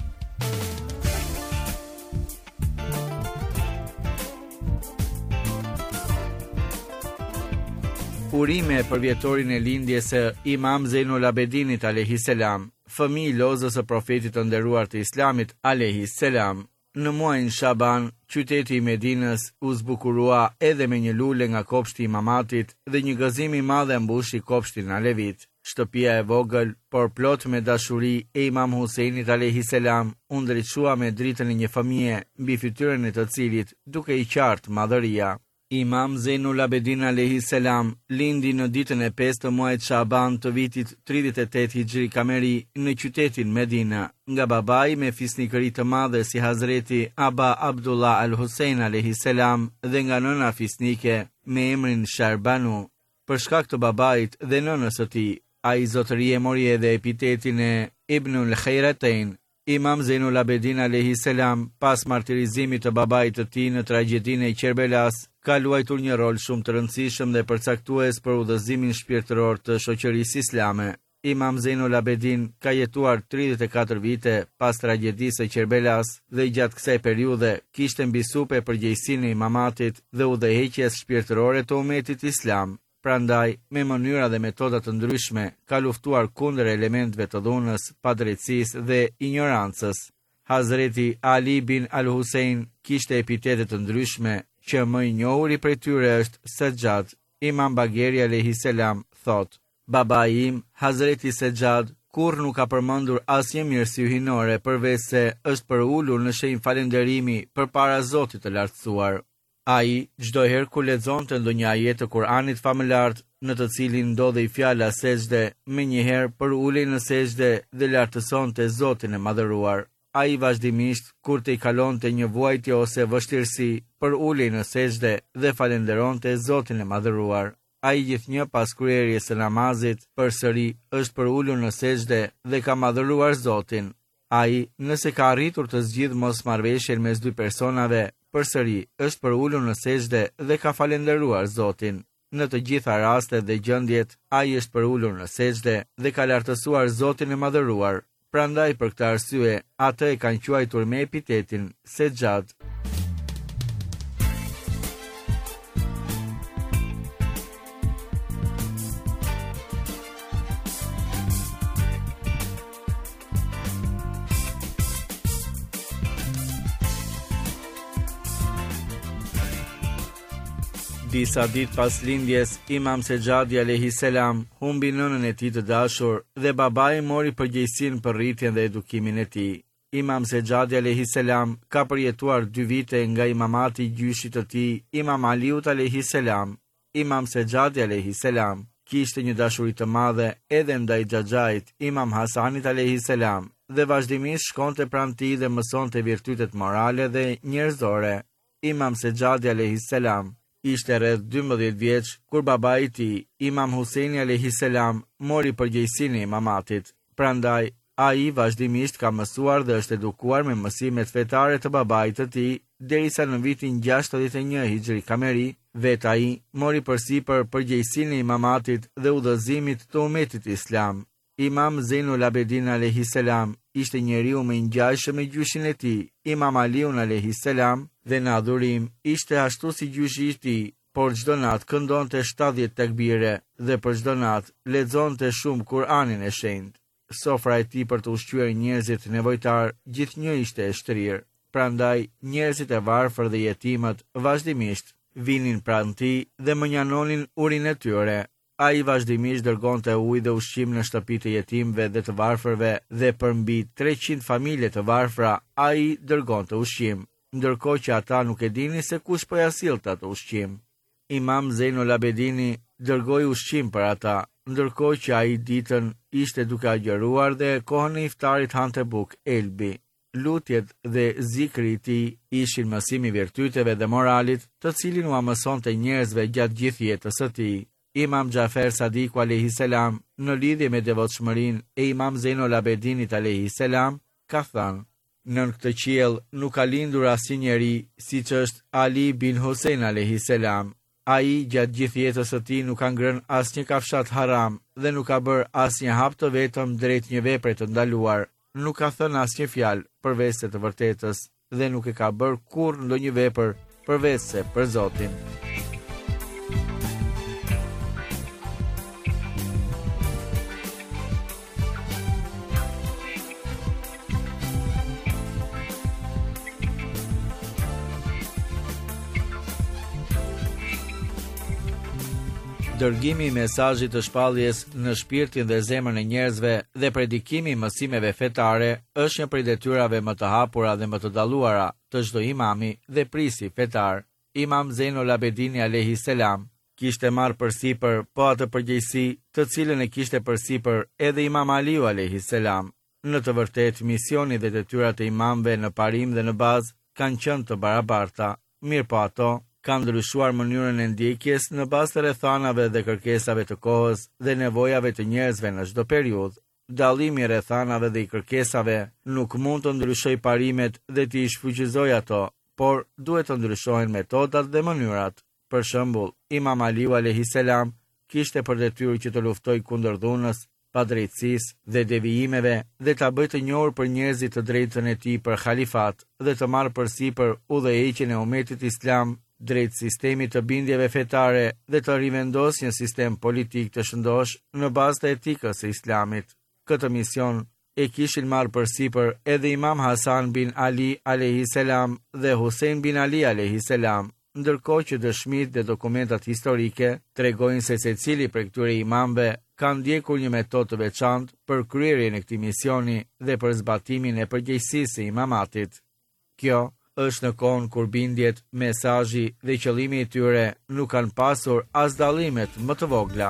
Urime për vjetorin e lindjes së Imam Zejnul Abedinit alayhis salam, fëmijë i lozës së profetit të nderuar të Islamit alayhis salam. Në muajin Shaban, qyteti i Medinës u zbukurua edhe me një lule nga kopshti i Imamatit dhe një gëzim i madh e mbushi kopshtin alevit. Shtëpia e vogël, por plot me dashuri e Imam Huseinit alayhis salam, u ndriçua me dritën e një fëmije, mbi fytyrën e të cilit duke i qartë madhëria. Imam Zejnul Abedin alayhis salam lindi në ditën e pesë të muajit Shaban të vitit tridhjetë e tetë Hijri Kameri në qytetin Medina, nga babai me fisnikëri të madhe si Hazreti Aba Abdullah al-Husein alayhis salam dhe nga nëna fisnike me emrin Sharbanu. Për shkak të babait dhe nënës së tij, ai zotërie mori edhe epitetin e Ibnul Khairatain. Imam Zejnul Abedin alayhis salam, pas martirizimit të babait të tij në tragjedinë e Kerbelas, ka luajtur një rol shumë të rëndësishëm dhe përcaktues për udhëzimin shpirtëror të shoqërisë islame. Imam Zejnul Abedin ka jetuar tridhjetë e katër vite pas tragjedisë së Kerbelas dhe gjatë kësaj periudhe kishte mbi supe përgjegjësinë e imamatit dhe udhëheqjes shpirtërore të umetit islam. Prandaj, me mënyra dhe metoda të ndryshme, ka luftuar kundër elementëve të dhunës, padrejtësisë dhe ignorancës. Hazreti Ali bin al-Husein kishte epitete të ndryshme, që më i njohuri prej tyre është Sejjad. Imam Bagheri alayhis salam thot: "Babai im, Hazreti Sejjad, kurrë nuk ka përmendur asnjë mirësi hyjnore përveç se është për ulur në shenjë falënderimi përpara Zotit të lartësuar." Ai çdo herë kur lexonte ndonjë ajet të Kuranit famëlart, në të cilin ndodhej fjala sejdë, menjëherë për ulej në sejdë dhe lartësonte Zotin e madhëruar. Ai vazhdimisht kur të i kalonte një vuajtje ose vështirësi, për ulej në sejdë dhe falenderonte Zotin e madhëruar. Ai gjithnjë pas kryerjes së namazit, përsëri është për ulur në sejdë dhe ka madhëruar Zotin. Ai, nëse ka arritur të zgjidhë mosmarrveshjen mes dy personave, përsëri është për ulur në sejdë dhe ka falenderuar Zotin. Në të gjitha rastet dhe gjendjet, ai është për ulur në sejdë dhe ka lartësuar Zotin e madhëruar. Prandaj për këtë arsye, atë e kanë quajtur me epitetin Sejjad. Disa ditë pas lindjes, Imam Sejjadi alayhis salam humbi nënën e tij të dashur dhe babai mori përgjegjësinë për rritjen dhe edukimin e tij. Imam Sejjadi alayhis salam ka përjetuar dy vite nga imamati i gjyshit të tij, Imam Aliut alayhis salam. Imam Sejjadi alayhis salam kishte një dashuri të madhe edhe ndaj xhaxhait, Imam Hasanit alayhis salam, dhe vazhdimisht shkonte pranë tij dhe mësonte virtytet morale dhe njerëzore. Imam Sejjadi alayhis salam ishte rreth dymbëdhjetë vjeç kur babai i tij, Imam Huseini alayhis salam, mori përgjegjësinë e imamatit. Prandaj, ai vazhdimisht ka mësuar dhe është edukuar me mësimet fetare të babait të tij, derisa në vitin gjashtëdhjetë e një Hijri Kameri, vetë ai mori përsipër përgjegjësinë e imamatit dhe udhëzimit të umetit islam. Imam Zejnul Abedin alayhis salam ishte njeriu më i ngjashëm me gjyshin e tij, Imam Aliun alayhis salam, dhe në adhurim ishte ashtu si gjyshi i tij, por çdo natë këndonte shtatdhjetë tekbire dhe për çdo natë lexonte shumë Kur'anin e shenjtë. Sofra e tij për të ushqyer njerëzit nevojtar gjithnjë ishte e shtrirë. Prandaj njerëzit e varfër dhe jetimët vazhdimisht vinin pranë tij dhe mënjanonin urinë e tyre. Ai vazhdimisht dërgonte ujë dhe ushqim në shtëpitë e jetimëve dhe të varfërve dhe për mbi treqind familje të varfra ai dërgonte ushqim, ndërkohë që ata nuk e dinin se kush po ja sillte atë ushqim. Imam Zejnul Abedini dërgoi ushqim për ata, ndërkohë që ai ditën ishte duke agjëruar dhe kohën e iftarit hante bukë elbi. lutjet dhe zikri i tij ishin mësimi i virtyteve dhe moralit, të cilin u mësonte njerëzve gjatë gjithë jetës së tij. Imam Xhafer Sadiku alayhi salam, në lidhje me devotshmërinë e Imam Zeinul Abedinit alayhi salam, ka thënë: "Nën këtë qiell nuk ka lindur asnjë njeri, siç është Ali bin Hussein alayhi salam. Ai gjatë gjithë jetës së tij nuk ka ngrënë asnjë kafshat haram dhe nuk ka bërë asnjë hap të vetëm drejt një vepre të ndaluar. Nuk ka thënë asnjë fjalë përveç se të vërtetës dhe nuk e ka bërë kurrë ndonjë vepër përveç se për Zotin." Dërgimi i mesazhit të shpalljes në shpirtin dhe zemrën e njerëzve dhe predikimi i mësimeve fetare është një prej detyrave më të hapura dhe më të dalluara të çdo imami dhe prisi fetar. Imam Zeinul Abedini alayhi salam kishte marrë përsipër po atë përgjegjësi të cilën e kishte përsipër edhe Imam Aliu alayhi salam. Në të vërtetë, misioni dhe detyrat e imamëve në parim dhe në bazë kanë qenë të barabarta, mirë po ato kanë ndryshuar mënyrën e ndjekjes në bazë të rrethanave dhe kërkesave të kohës dhe nevojave të njerëzve në çdo periudhë. Dallimi i rrethanave dhe i kërkesave nuk mund të ndryshojë parimet dhe të i shfuqizojë ato, por duhet të ndryshohen metodat dhe mënyrat. Për shembull, Imam Aliu alayhi salam kishte për detyrë që të luftojë kundër dhunës, padrejtësisë dhe devijimeve dhe ta bëjë të njohur për njerëzit të drejtën e tij për halifat dhe të marrë përsipër udhëheqjen e umetit islam drejt sistemit të bindjeve fetare dhe të rivendos një sistem politik të shëndosh në bazë të etikës së islamit. Këtë mision e kishin marrë përsipër edhe Imam Hasan bin Ali alayhi salam dhe Hussein bin Ali alayhi salam, ndërkohë që dëshmitë dhe dokumentat historike tregojnë se secili prej këtyre imamëve ka ndjekur një metodë të veçantë për kryerjen e këtij misioni dhe për zbatimin e përgjegjësisë së imamatit. Kjo është në kohën kur bindjet, mesazhi dhe qëllimi i tyre nuk kanë pasur as dallimet më të vogla.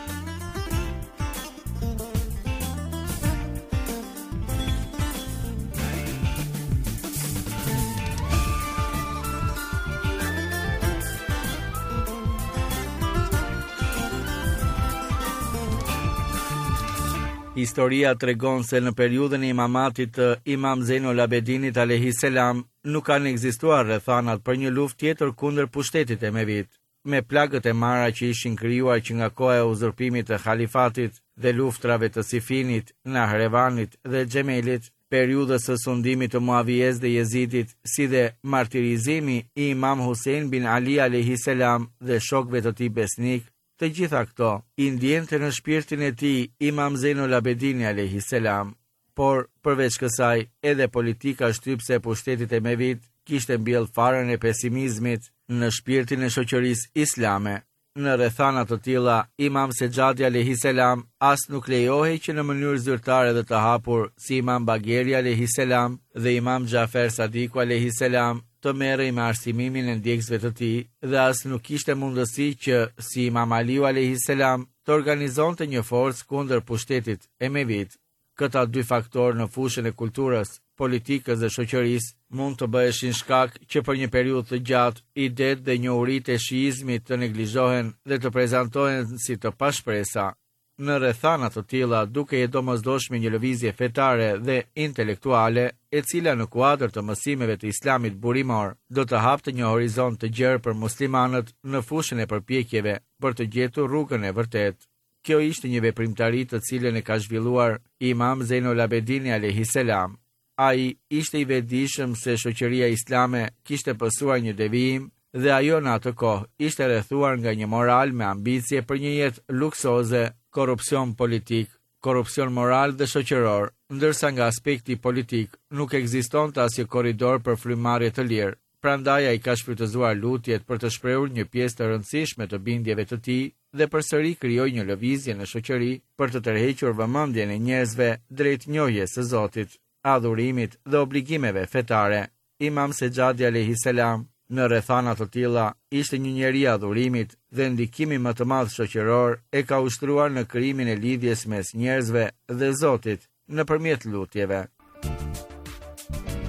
Historia tregon se në periudhën e imamatit të Imam Zeinul Abedinit alayhi salam nuk kanë ekzistuar rrethanat për një luftë tjetër kundër pushtetit emevit. Me plagët e mara që ishin krijuar që nga koha e uzurpimit të halifatit dhe luftrave të Sifinit, Nahrevanit dhe Xhemelit, periudhës së sundimit të Muavijes dhe Jezidit, si dhe martirizimi i Imam Hussein bin Ali alayhi salam dhe shokëve të tij besnik, të gjitha këto i ndjente në shpirtin e tij Imam Zeinul Abedini alayhi salam. Por përveç kësaj, edhe politika shtypse e pushtetit emevit kishte mbjell farën e pesimizmit në shpirtin e shoqërisë islame. Në rrethana të tilla, Imam Sejadi alayhi salam as nuk lejohej që në mënyrë zyrtare dhe të hapur, si Imam Bagheri alayhi salam dhe Imam Xhafer Sadiku alayhi salam, të merrej me arsimimin e ndjekësve të tij dhe as nuk kishte mundësi që, si Imam Aliu alayhi salam, të organizonte një forcë kundër pushtetit emevit. Këta dy faktorë në fushën e kulturës, politikës dhe shoqërisë mund të bëheshin shkak që për një periudhë të gjatë idetë dhe njohuritë e shiizmit të neglizhohen dhe të prezantohen si të pashpresa. Në rrethana të tilla, duke e domosdoshme një lëvizje fetare dhe intelektuale, e cila në kuadër të mësimeve të islamit burimor, do të hapte një horizont të gjerë për muslimanët në fushën e përpjekjeve për të gjetur rrugën e vërtetë. Kjo ishte një veprimtari të cilën e ka zhvilluar Imam Zeinul Abedini alayhi salam. Ai ishte i vetëdijshëm se shoqëria islame kishte pësuar një devijim dhe ajo në atë kohë ishte rrethuar nga një moral me ambicie për një jetë luksoze, korrupsion politik, korrupsion moral dhe shoqëror, ndërsa nga aspekti politik nuk ekzistonte asnjë korridor për frymëmarrje të lirë. Prandaj ai ka shfrytëzuar lutjet për të shprehur një pjesë të rëndësishme të bindjeve të tij dhe përsëri krijoi një lëvizje në shoqëri për të tërhequr vëmendjen e njerëzve drejt njohjes së Zotit, adhurimit dhe obligimeve fetare. Imam Sejadi alayhi salam në rrethana të tilla ishte një njeri i adhurimit dhe ndikimi më të madh shoqëror e ka ushtruar në krijimin e lidhjes mes njerëzve dhe Zotit nëpërmjet lutjeve.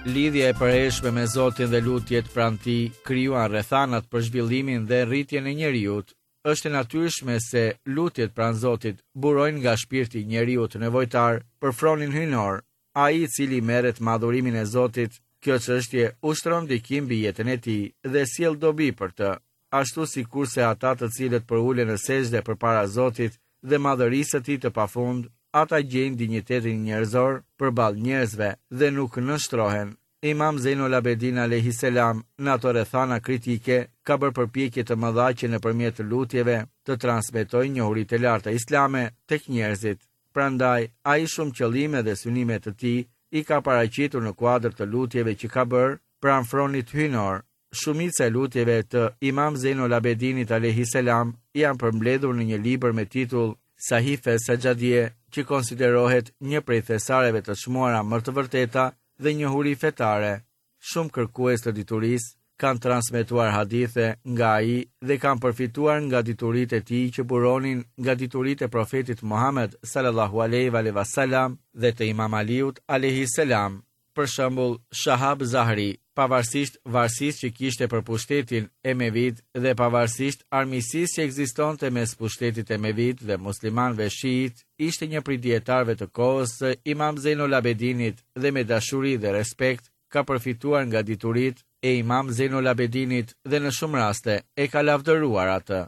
Lidhja e përhershme me Zotin dhe lutjet pranë Tij krijuan rrethanat për zhvillimin dhe rritjen e njerëzit. Është e natyrshme se lutjet pranë Zotit burojnë nga shpirti i njeriut nevojtar për fronin hyjnor, ai i cili merret me adhurimin e Zotit. Kjo çështje ushtron ndikim mbi jetën e tij dhe sjell dobi për të, ashtu sikurse ata të cilët përulen në sejdë përpara Zotit dhe madhërisë së Tij të pafund, ata gjejnë dinjitetin njerëzor përballë njerëzve dhe nuk nënshtrohen. Imam Zejnul Abedin alayhis salam në ato rrethana kritike ka bërë përpjekje të mëdha që nëpërmjet lutjeve të transmetojë njohuritë e larta islame tek njerëzit. Prandaj, ai shumë qëllime dhe synime të tij i ka paraqitur në kuadër të lutjeve që ka bërë pranë fronit hyjnor. Shumica e lutjeve të Imam Zejnul Abedinit alayhis salam janë përmbledhur në një libër me titull Sahife Sajadie, që konsiderohet një prej thesareve të çmuara më të vërteta dhe njohuri fetare. Shumë kërkues të diturisë kanë transmetuar hadithe nga ai dhe kanë përfituar nga dituritë e tij që buronin nga dituritë e profetit Muhammed sallallahu alaihi wasallam dhe të Imam Aliut alayhis salam. Për shembull, Shahab Zahri, pavarësisht varësisë që kishte për pushtetin Emevid dhe pavarësisht armiqësisë që ekzistonte mes pushtetit Emevid dhe muslimanëve shiit, ishte një prej dietarëve të kohës së Imam Zejnul Abedinit dhe me dashuri dhe respekt ka përfituar nga dituritë e Imam Zejnul Abedinit dhe në shumë raste e ka lavdëruar atë.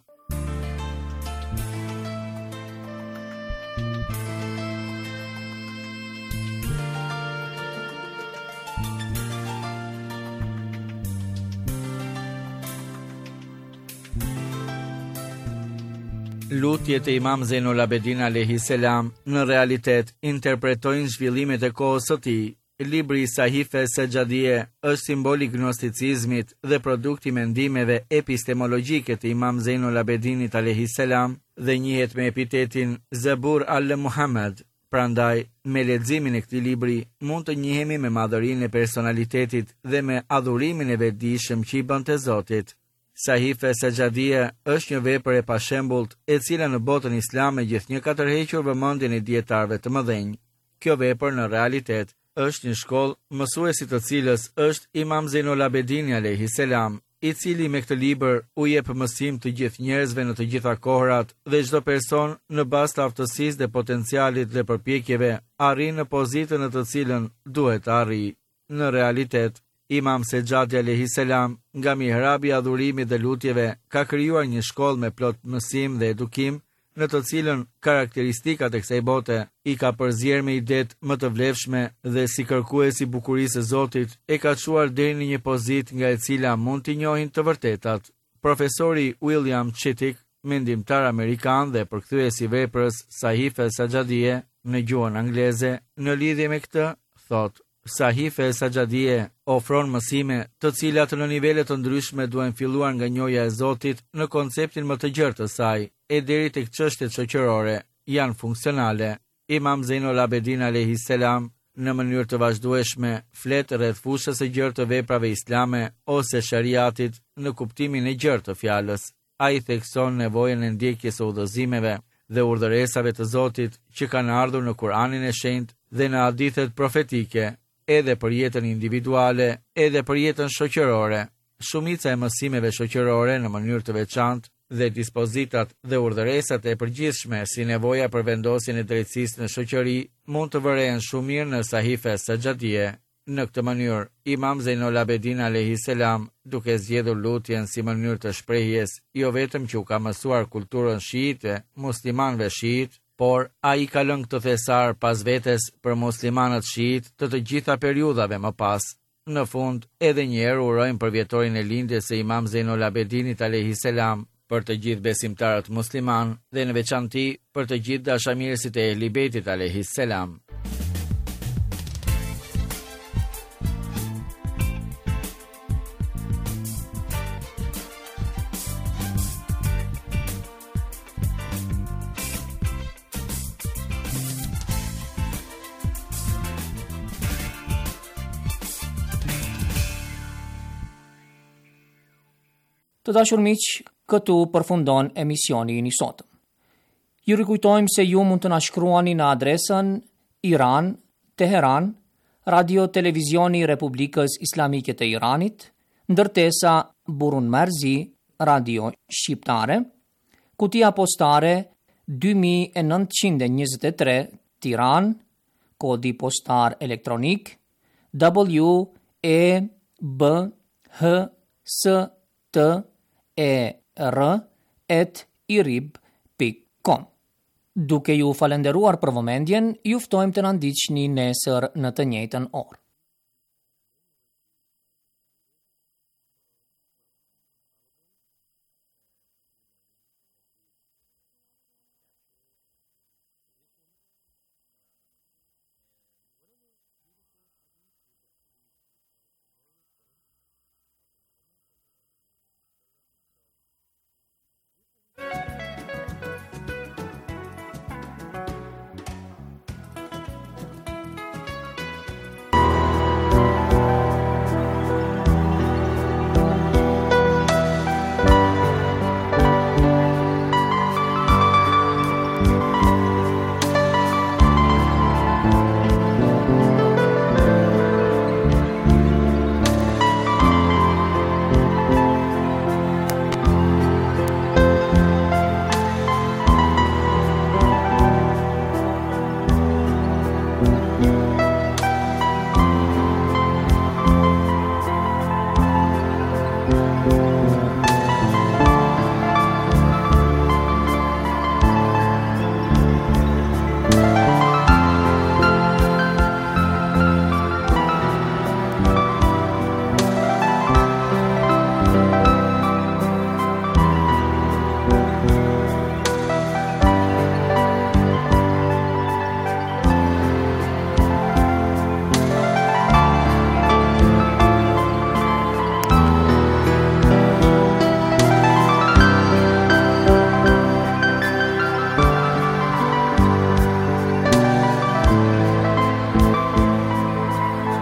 Lutjet e Imam Zejnul Abedin alayhis salam në realitet interpretojnë zhvillimet e kohës së tij. Libri Sahife Sajadie është simboli i gnosticizmit dhe produkti i mendimeve epistemologjike të Imam Zejnul Abedinit alayhis salam dhe njihet me epitetin Zabur al-Muhammad. Prandaj, me leximin e këtij libri mund të njihemi me madhërinë e personalitetit dhe me adhurimin e vetëdijshëm që i bën te Zoti. Sahife Sajadie është një vepër e pashembullt e cila në botën islame gjithnjë ka tërhequr vëmendjen e dietarëve të mëdhenj. Kjo vepër në realitet është një shkollë mësuesi të cilës është Imam Zejnul Abedin alayhis salam, i cili me këtë libër u jep mësim të gjithë njerëzve në të gjitha kohrat dhe çdo person në bazë të aftësisë dhe potencialit dhe përpjekjeve arrin në pozitën në të cilën duhet të arrijë. Në realitet, Imam Sejadi alayhis salam, nga mihrabi i adhurimit dhe lutjeve, ka krijuar një shkollë me plot mësim dhe edukim, në të cilën karakteristikat e kësaj bote i ka përzier me idet më të vlefshme dhe si kërkues i bukurisë së Zotit e ka çuar deri në një pozitë nga e cila mund t'i njohin të vërtetat. Profesori William Chittick, mendimtar amerikan dhe përkthyes i veprës Sahife Sajadie në gjuhën angleze, në lidhje me këtë, thotë: Sahife Sajadie ofron mësime të cilat në nivele të ndryshme duhen filluar nga njohja e Zotit në konceptin më të gjerë të saj, e deri tek çështjet shoqërore, janë funksionale. Imam Zejnul Abedin alayhis salam në mënyrë të vazhdueshme flet rreth fushës së gjerë të veprave islame ose shariatit në kuptimin e gjerë të fjalës. Ai thekson nevojën e ndjekjes së udhëzimeve dhe urdhëresave të Zotit që kanë ardhur në Kur'anin e Shenjtë dhe në hadithet profetike, edhe për jetën individuale, edhe për jetën shoqërore. Shumica e mësimeve shoqërore në mënyrë të veçantë dhe dispozitat dhe urdhëresat e përgjithshme si nevoja për vendosjen e drejtësisë në shoqëri mund të vërehen shumë mirë në Sahife Sajadie. Në këtë mënyrë, Imam Zejnul Abedin alayhis salam, duke zgjedhur lutjen si mënyrë të shprehjes, jo vetëm që u ka mësuar kulturën shiite, muslimanëve shiit, por a i ka lënë këtë thesar pas vetes për muslimanët shiit të të gjitha periudhave më pas. Në fund, edhe njerë urojnë për vjetorin e lindjes së Imam Zejnul Abedinit alayhis salam për të gjithë besimtarët musliman dhe në veçanti për të gjithë dashamirësit e Ehli Bejtit alayhis salam. Të dashur miq, këtu përfundon emisioni i sotëm. Ju rikujtojmë se ju mund të na shkruani në adresën iran teheran Radio Televizioni i Republikës Islamike të Iranit, ndërtesa Burun Merzi, Radio Shqiptare, kutia postare dy mijë e nëntëqind e njëzet e tre Tiranë, kodi postar elektronik W E B H S T E R at irib pikë com. Duke ju falenderuar për vëmendjen, ju ftojmë të na ndiqni nesër në të njëjtën orë.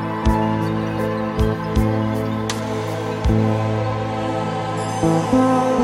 Thank you.